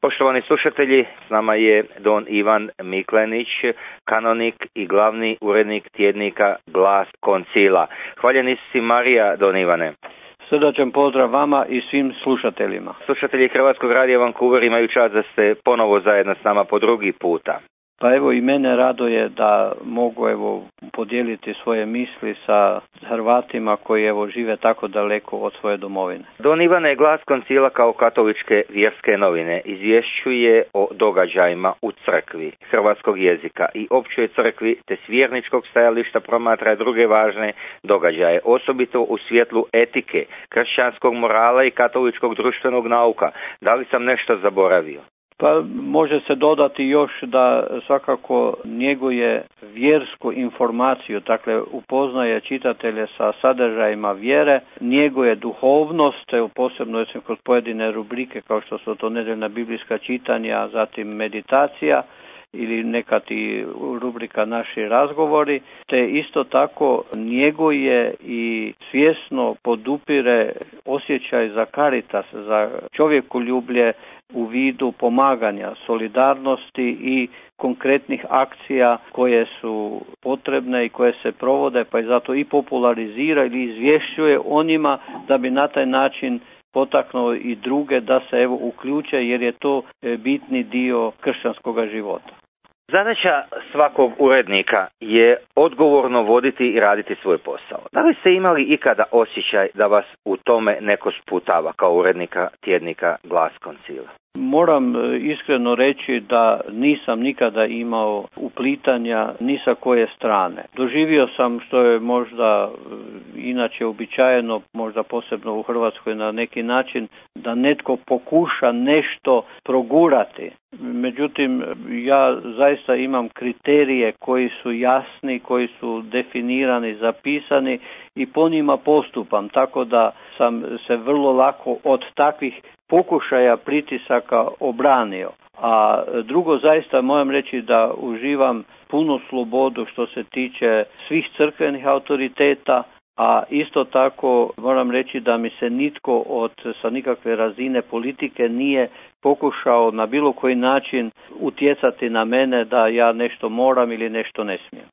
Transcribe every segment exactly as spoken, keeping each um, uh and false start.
Poštovani slušatelji, s nama je don Ivan Miklenić, kanonik i glavni urednik tjednika Glas Koncila. Hvaljeni si Marija, don Ivane. Srdačan pozdrav vama i svim slušateljima. Slušatelji Hrvatskog radija Vancouver imaju čast da ste ponovo zajedno s nama po drugi puta. Pa evo i mene raduje da mogu evo podijeliti svoje misli sa Hrvatima koji evo žive tako daleko od svoje domovine. Don Ivane, Glas Koncila kao katoličke vjerske novine izvješćuje o događajima u crkvi hrvatskog jezika i općoj crkvi, te s vjerničkog stajališta promatra druge važne događaje, osobito u svjetlu etike, kršćanskog morala i katoličkog društvenog nauka. Da li sam nešto zaboravio? Pa može se dodati još da svakako njeguje vjersku informaciju, dakle upoznaje čitatelje sa sadržajima vjere, njeguje duhovnost, posebno kroz pojedine rubrike kao što su to nedeljna biblijska čitanja, zatim meditacija ili nekad i rubrika naši razgovori, te isto tako njeguje i svjesno podupire osjećaj za caritas, za čovjekoljublje u vidu pomaganja, solidarnosti i konkretnih akcija koje su potrebne i koje se provode, pa i zato i popularizira ili izvješćuje o njima da bi na taj način potaknuo i druge da se evo uključe, jer je to bitni dio kršćanskog života. Zadaća svakog urednika je odgovorno voditi i raditi svoj posao. Da li ste imali ikada osjećaj da vas u tome neko sputava kao urednika tjednika Glas Koncila? Moram iskreno reći da nisam nikada imao uplitanja ni sa koje strane. Doživio sam, što je možda inače uobičajeno, možda posebno u Hrvatskoj na neki način, da netko pokuša nešto progurati. Međutim, ja zaista imam kriterije koji su jasni, koji su definirani, zapisani i po njima postupam, tako da sam se vrlo lako od takvih pokušaja pritisaka obranio. A drugo, zaista moram reći da uživam punu slobodu što se tiče svih crkvenih autoriteta, a isto tako moram reći da mi se nitko od sa nikakve razine politike nije pokušao na bilo koji način utjecati na mene da ja nešto moram ili nešto ne smijem.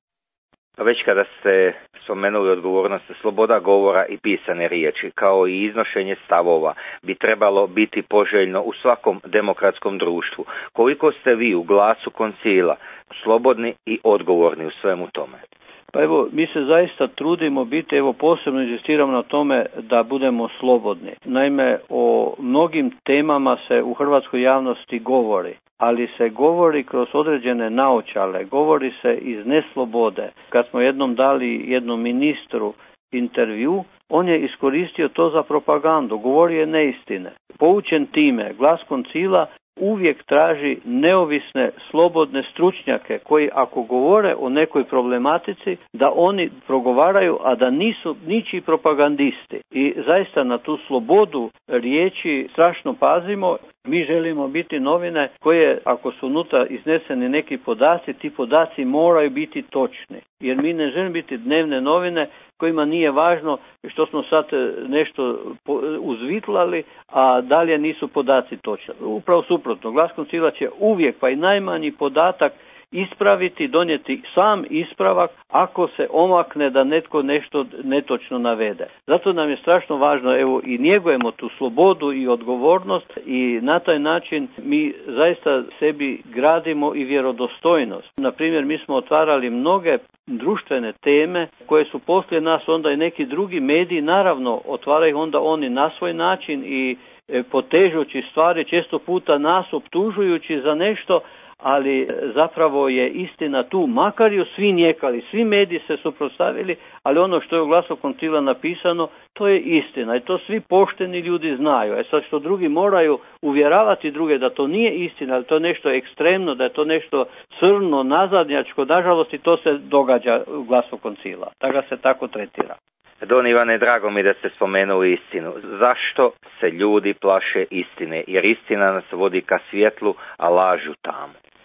Već kada ste spomenuli odgovornost, sloboda govora i pisane riječi, kao i iznošenje stavova, bi trebalo biti poželjno u svakom demokratskom društvu. Koliko ste vi u Glasu Koncila slobodni i odgovorni u svemu tome? Pa evo, mi se zaista trudimo biti, evo posebno inzistiramo na tome da budemo slobodni. Naime, o mnogim temama se u hrvatskoj javnosti govori, ali se govori kroz određene naočale, govori se iz neslobode. Kad smo jednom dali jednom ministru intervju, on je iskoristio to za propagandu, govorio je neistine. Poučen time, Glas Koncila uvijek traži neovisne, slobodne stručnjake koji ako govore o nekoj problematici, da oni progovaraju, a da nisu ničiji propagandisti. I zaista na tu slobodu riječi strašno pazimo. Mi želimo biti novine koje, ako su unutra izneseni neki podaci, ti podaci moraju biti točni. Jer mi ne želimo biti dnevne novine kojima nije važno što smo sad nešto uzvitlali, a dalje nisu podaci točni. Upravo suprotno, Glas Koncila će uvijek, pa i najmanji podatak, ispraviti, donijeti sam ispravak ako se omakne da netko nešto netočno navede. Zato nam je strašno važno, evo, i njegujemo tu slobodu i odgovornost i na taj način mi zaista sebi gradimo i vjerodostojnost. Na primjer, mi smo otvarali mnoge društvene teme koje su poslije nas onda i neki drugi mediji, naravno otvaraju onda oni na svoj način i potežući stvari, često puta nas optužujući za nešto, ali zapravo je istina tu, makar ju svi njekali, svi mediji se suprotstavili, ali ono što je u Glasu Koncila napisano, to je istina i to svi pošteni ljudi znaju. E sad što drugi moraju uvjeravati druge da to nije istina, da to je nešto ekstremno, da je to nešto crno, nazadnjačko, nažalost i to se događa u Glasu Koncila, da ga se tako tretira. Don Ivane, drago mi da ste spomenuli istinu. Zašto se ljudi plaše istine? Jer istina nas vodi ka svjetlu, a lažu tamo.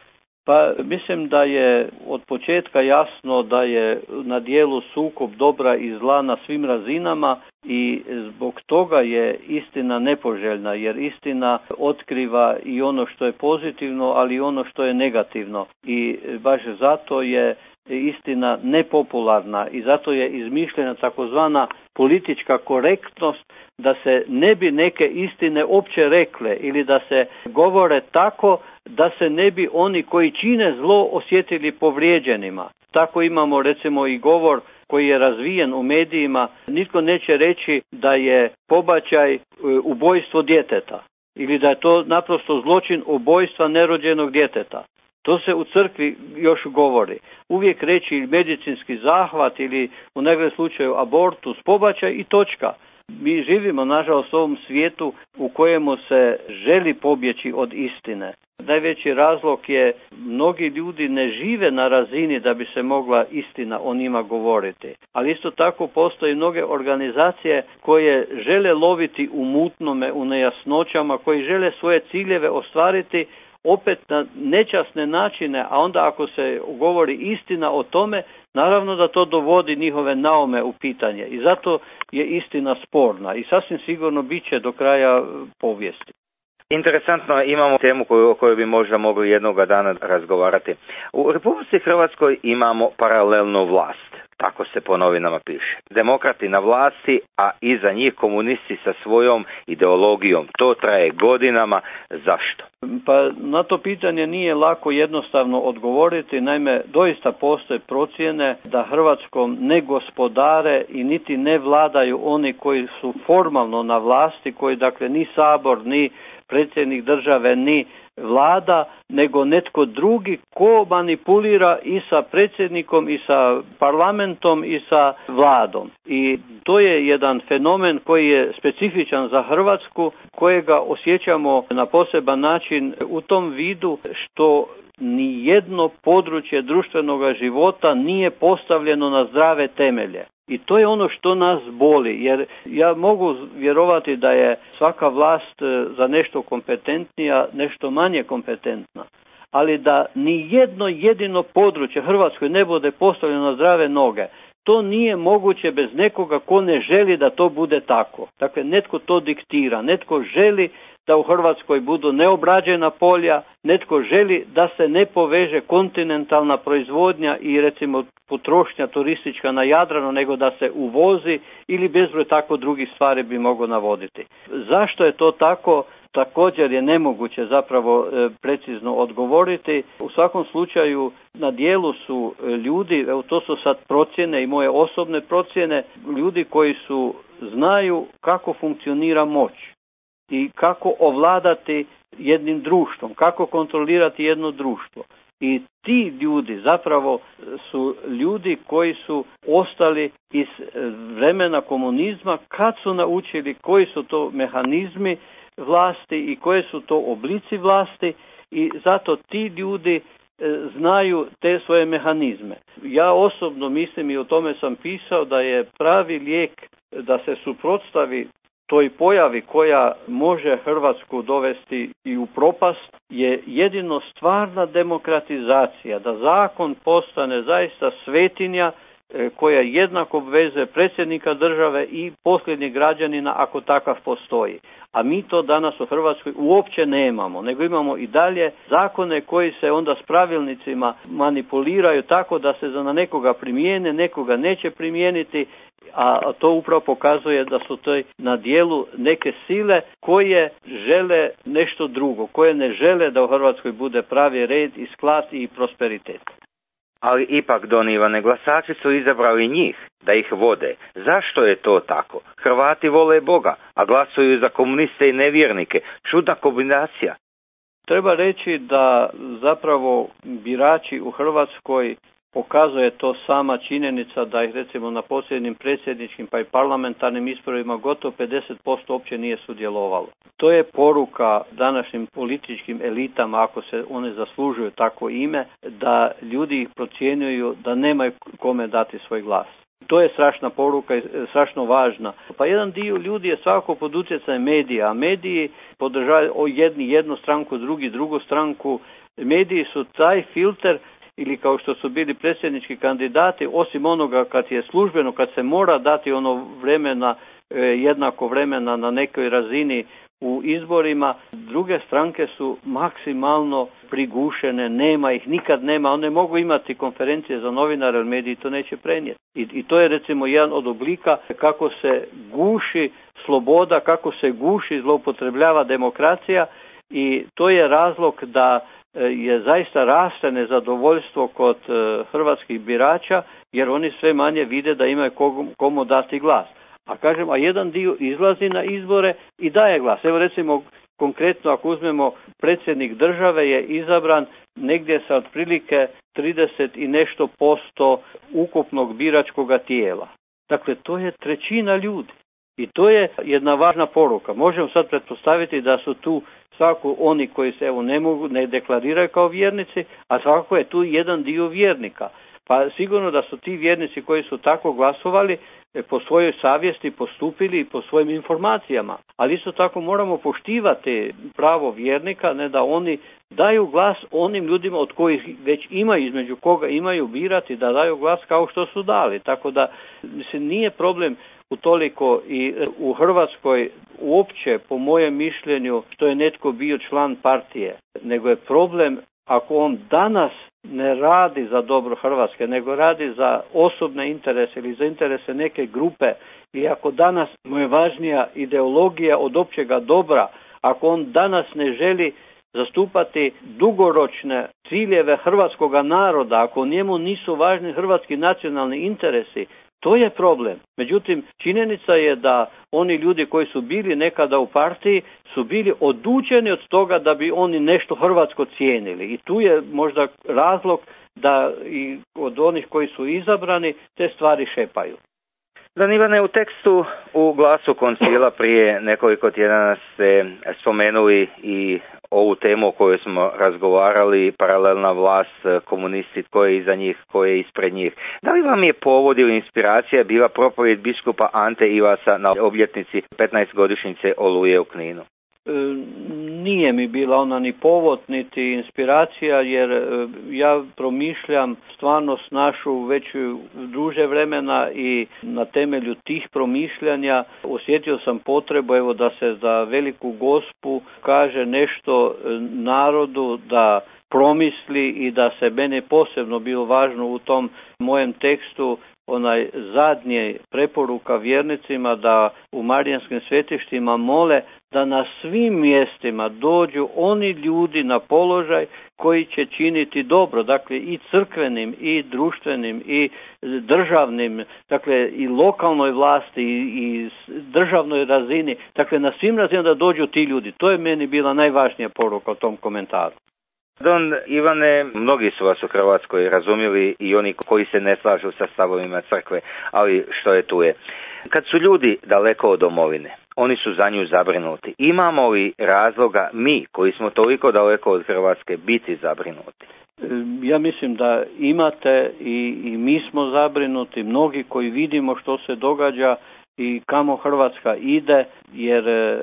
Pa mislim da je od početka jasno da je na dijelu sukob dobra i zla na svim razinama i zbog toga je istina nepoželjna, jer istina otkriva i ono što je pozitivno, ali i ono što je negativno. I baš zato je istina nepopularna i zato je izmišljena takozvana politička korektnost, da se ne bi neke istine opće rekle ili da se govore tako da se ne bi oni koji čine zlo osjetili povrijeđenima. Tako imamo recimo i govor koji je razvijen u medijima, nitko neće reći da je pobačaj ubojstvo djeteta ili da je to naprosto zločin ubojstva nerođenog djeteta. To se u crkvi još govori. Uvijek reći medicinski zahvat ili u nekom slučaju abortus, pobačaj i točka. Mi živimo nažalost u ovom svijetu u kojemu se želi pobjeći od istine. Najveći razlog je mnogi ljudi ne žive na razini da bi se mogla istina o njima govoriti. Ali isto tako postoje mnoge organizacije koje žele loviti u mutnome, u nejasnoćama, koji žele svoje ciljeve ostvariti opet na nečasne načine, a onda ako se govori istina o tome, naravno da to dovodi njihove naume u pitanje i zato je istina sporna i sasvim sigurno bit će do kraja povijesti. Interesantno, imamo temu koju, o kojoj bi možda mogli jednoga dana razgovarati. U Republici Hrvatskoj imamo paralelnu vlast, tako se po novinama piše. Demokrati na vlasti, a iza njih komunisti sa svojom ideologijom. To traje godinama. Zašto? Pa na to pitanje nije lako jednostavno odgovoriti. Naime, doista postoje procjene da Hrvatskom ne gospodare i niti ne vladaju oni koji su formalno na vlasti, koji dakle ni Sabor, ni predsjednik države, ni vlada, nego netko drugi ko manipulira i sa predsjednikom i sa parlamentom i sa vladom. I to je jedan fenomen koji je specifičan za Hrvatsku, kojega osjećamo na poseban način u tom vidu što ni jedno područje društvenog života nije postavljeno na zdrave temelje. I to je ono što nas boli, jer ja mogu vjerovati da je svaka vlast za nešto kompetentnija, nešto manje kompetentna, ali da ni jedno jedino područje Hrvatskoj ne bude postavljeno na zdrave noge, to nije moguće bez nekoga ko ne želi da to bude tako. Dakle, netko to diktira, netko želi da u Hrvatskoj budu neobrađena polja, netko želi da se ne poveže kontinentalna proizvodnja i recimo potrošnja turistička na Jadranu, nego da se uvozi ili bezbroj tako drugih stvari bi mogao navoditi. Zašto je to tako? Također je nemoguće zapravo e, precizno odgovoriti. U svakom slučaju na dijelu su ljudi, evo to su sad procjene i moje osobne procjene, ljudi koji su znaju kako funkcionira moć i kako ovladati jednim društvom, kako kontrolirati jedno društvo. I ti ljudi zapravo su ljudi koji su ostali iz vremena komunizma kad su naučili koji su to mehanizmi vlasti i koje su to oblici vlasti i zato ti ljudi znaju te svoje mehanizme. Ja osobno mislim i o tome sam pisao da je pravi lijek da se suprotstavi toj pojavi koja može Hrvatsku dovesti i u propast je jedino stvarna demokratizacija, da zakon postane zaista svetinja koja jednako obvezuje predsjednika države i posljednjeg građanina ako takav postoji. A mi to danas u Hrvatskoj uopće nemamo, nego imamo i dalje zakone koji se onda s pravilnicima manipuliraju tako da se na nekoga primijene, nekoga neće primijeniti, a to upravo pokazuje da su to na dijelu neke sile koje žele nešto drugo, koje ne žele da u Hrvatskoj bude pravi red i sklad i prosperitet. Ali ipak, Don Ivane, glasači su izabrali njih da ih vode. Zašto je to tako? Hrvati vole Boga, a glasuju za komuniste i nevjernike. Čudna kombinacija. Treba reći da zapravo birači u Hrvatskoj pokazuje to sama činjenica da ih recimo na posljednjim predsjedničkim pa i parlamentarnim izborima gotovo pedeset posto uopće nije sudjelovalo. To je poruka današnjim političkim elitama, ako se one zaslužuju tako ime, da ljudi ih procjenjuju da nemaju kome dati svoj glas. To je strašna poruka i strašno važna. Pa jedan dio ljudi je svakako pod utjecajem medija, a mediji podržavaju jedni jednu stranku, drugi drugu stranku. Mediji su taj filter, ili kao što su bili predsjednički kandidati, osim onoga kad je službeno, kad se mora dati ono vremena, jednako vremena na nekoj razini u izborima, druge stranke su maksimalno prigušene, nema ih, nikad nema, one mogu imati konferencije za novinare, ali mediji to neće prenijeti. I, I to je recimo jedan od oblika kako se guši sloboda, kako se guši, zloupotrebljava demokracija, i to je razlog da je zaista raste nezadovoljstvo kod hrvatskih birača, jer oni sve manje vide da imaju komu dati glas. A kažem, a jedan dio izlazi na izbore i daje glas. Evo recimo konkretno ako uzmemo, predsjednik države je izabran negdje sa otprilike trideset i nešto posto ukupnog biračkog tijela. Dakle, to je trećina ljudi. I to je jedna važna poruka. Možemo sad pretpostaviti da su tu svako oni koji se evo ne mogu, ne deklariraju kao vjernici, a svakako je tu jedan dio vjernika. Pa sigurno da su ti vjernici koji su tako glasovali po svojoj savjesti postupili i po svojim informacijama. Ali isto tako moramo poštivati pravo vjernika, ne da oni daju glas onim ljudima od kojih već imaju, između koga imaju birati, da daju glas kao što su dali. Tako da mislim, nije problem utoliko i u Hrvatskoj uopće, po mojem mišljenju, što je netko bio član partije, nego je problem ako on danas ne radi za dobro Hrvatske, nego radi za osobne interese ili za interese neke grupe, i ako danas mu je važnija ideologija od općega dobra, ako on danas ne želi zastupati dugoročne ciljeve hrvatskoga naroda, ako njemu nisu važni hrvatski nacionalni interesi, to je problem. Međutim, činjenica je da oni ljudi koji su bili nekada u partiji su bili odučeni od toga da bi oni nešto hrvatsko cijenili. I tu je možda razlog da i od onih koji su izabrani te stvari šepaju. Zanimljeno, u tekstu u Glasu koncila prije nekoliko tjedana ste spomenuli i ovu temu o kojoj smo razgovarali, paralelna vlast, komunisti, tko je iza njih, tko je ispred njih. Da li vam je povod ili inspiracija bila propovjed biskupa Ante Ivasa na obljetnici petnaestogodišnjice Oluje u Kninu? E, nije mi bila ona ni povod, niti inspiracija, jer e, ja promišljam stvarnost našu već duže vremena i na temelju tih promišljanja osjetio sam potrebu evo da se za Veliku Gospu kaže nešto narodu, da promisli i da se mene posebno bilo važno u tom mojem tekstu onaj zadnje preporuka vjernicima da u marijanskim svetištima mole da na svim mjestima dođu oni ljudi na položaj koji će činiti dobro, dakle i crkvenim i društvenim i državnim, dakle i lokalnoj vlasti i, i državnoj razini, dakle na svim razinama da dođu ti ljudi. To je meni bila najvažnija poruka u tom komentaru. Don Ivane, mnogi su vas u Hrvatskoj razumjeli i oni koji se ne slažu sa stavovima crkve, ali što je tu je. Kad su ljudi daleko od domovine, oni su za nju zabrinuti. Imamo li razloga mi, koji smo toliko daleko od Hrvatske, biti zabrinuti? Ja mislim da imate i, i mi smo zabrinuti, mnogi koji vidimo što se događa i kamo Hrvatska ide, jer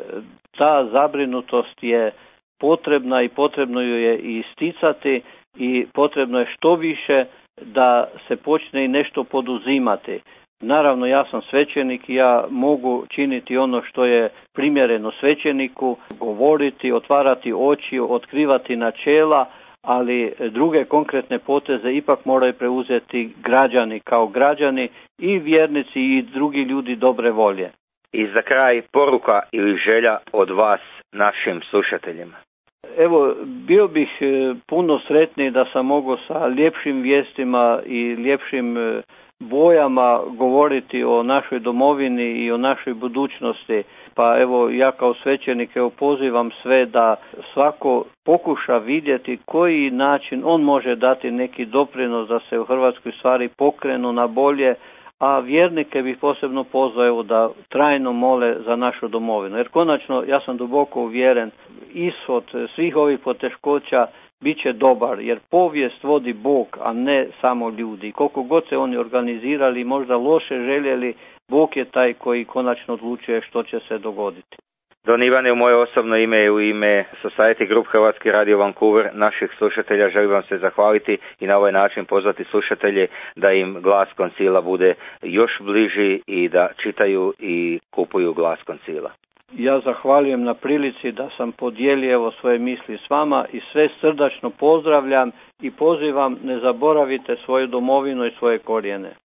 ta zabrinutost je potrebna i potrebno ju je isticati i potrebno je što više da se počne i nešto poduzimati. Naravno, ja sam svećenik i ja mogu činiti ono što je primjereno svećeniku, govoriti, otvarati oči, otkrivati načela, ali druge konkretne poteze ipak moraju preuzeti građani kao građani i vjernici i drugi ljudi dobre volje. I za kraj poruka ili želja od vas našim slušateljima. Evo, bio bih puno sretniji da sam mogao sa ljepšim vijestima i ljepšim bojama govoriti o našoj domovini i o našoj budućnosti. Pa evo, ja kao svećenik evo, pozivam sve da svako pokuša vidjeti koji način on može dati neki doprinos da se u Hrvatskoj stvari pokrenu na bolje, a vjernike bih posebno pozvao evo, da trajno mole za našu domovinu. Jer konačno, ja sam duboko uvjeren, ishod svih ovih poteškoća bit će dobar, jer povijest vodi Bog, a ne samo ljudi. Koliko god se oni organizirali, možda loše željeli, Bog je taj koji konačno odlučuje što će se dogoditi. Don Ivane, u moje osobno ime i u ime Society Group Hrvatski radio Vancouver, naših slušatelja, želim vam se zahvaliti i na ovaj način pozvati slušatelje da im glas koncila bude još bliži i da čitaju i kupuju glas koncila. Ja zahvaljujem na prilici da sam podijelio evo svoje misli s vama i sve srdačno pozdravljam i pozivam, ne zaboravite svoju domovinu i svoje korijene.